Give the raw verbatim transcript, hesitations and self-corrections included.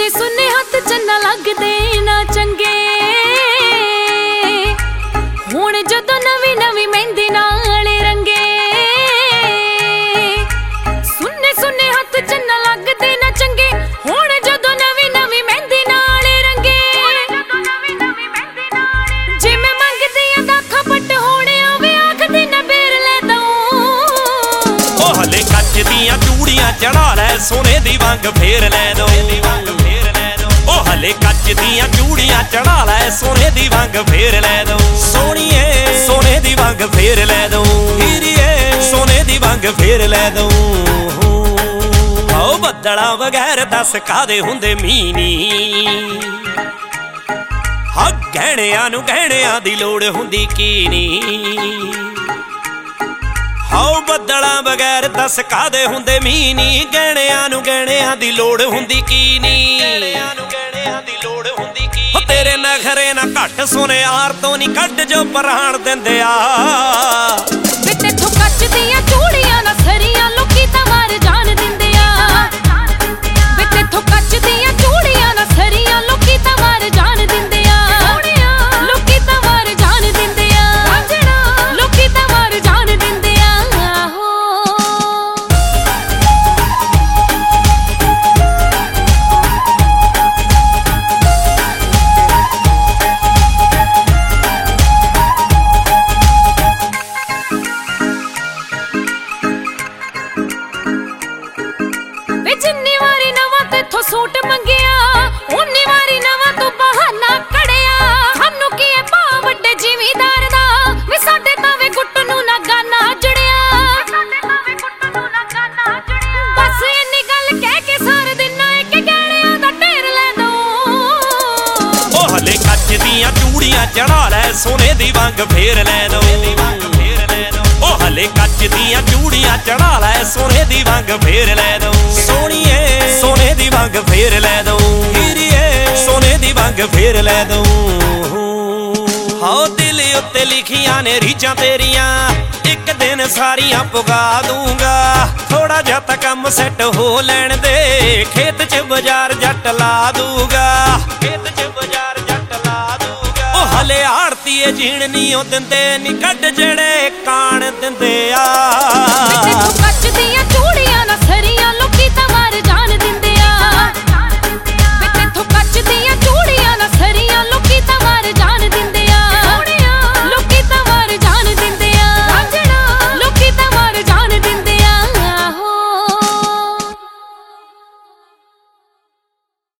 सुने सुने हथ चन्ना लगदे ना चंगे हुण जदों नवी नवी मेहंदी नाल रंगे। सुने सुने हथ चन्ना लगदे ना चंगे हुण जदों नवी नवी मेहंदी नाल रंगे। जे मैं मंगदी आ दाखा पट होणे आवे आखदी ना बेर ले दऊं। ओ हले कच दियां चूड़ियां चढ़ा लै सोने दी वंग फेर लै दो। ओ हले कच दियां चूड़ियां चढ़ा लै सोने दी वंग फेर लै दो। सोनिए सोने दी वंग फेर लै दो। हीरिए सोने दी वंग फेर लै दो। ओ बदला बगैर दस कादे हुंदे मीनी हा गहणियां नूं गहणियां दी लोड़ हुंदी की नी। हाओ बदला बगैर दस कादे हुंदे मीनी गहणियां नूं गहणियां दी लोड़ हुंदी की नी। तेरे नखरे ना घट सोने यार तो नहीं कट जो पराण देंदे आ। तेथों कच दियां चूड़ियां ना सरियां लोकी तां मार जान दिंदे आ। तेथों कच दियां चूड़ियां ना सरियां लोकी तां मार जान दिंदे आ। लोकी तां मार जान दिंदे आ। लोकी तां मार जान दिंदे आ। जिन्नी वारी नवां तेथों सूट मंगिया उन्नी वारी नवां तू बहाना कड़िया। सानू की है भा वड्डे जिमीदार दा वे साडे तां वे गुੱਟ नूं ना गाना जड़िया। बस इन्नी गल कह के सारे दिन एक गहणियां दा ढेर लै दो। ओ हले कच दियां चूड़ियां चढ़ा लै सोने दी वंग फेर लै दो। ओ हले कच दियां चूड़ियां चढ़ा लै सोने दी वंग फेर लै दो। सोनिए सोने दी वंग फेर लै दो। हीरिए सोने दी वंग फेर लै दो। हाओ दिल उत्ते लिखियां ने रीझां तेरियां एक दिन सारियां पुगा दूंगा। थोड़ा जा तां कम सैट हो लैण दे खेत च बाजार जट ला दूंगा। खेत च बाजार जट ला दूंगा। ओ हले आड़तीए जीण नी ओ दिंदे नी कड्ड जेड़े कान दिंदे आ।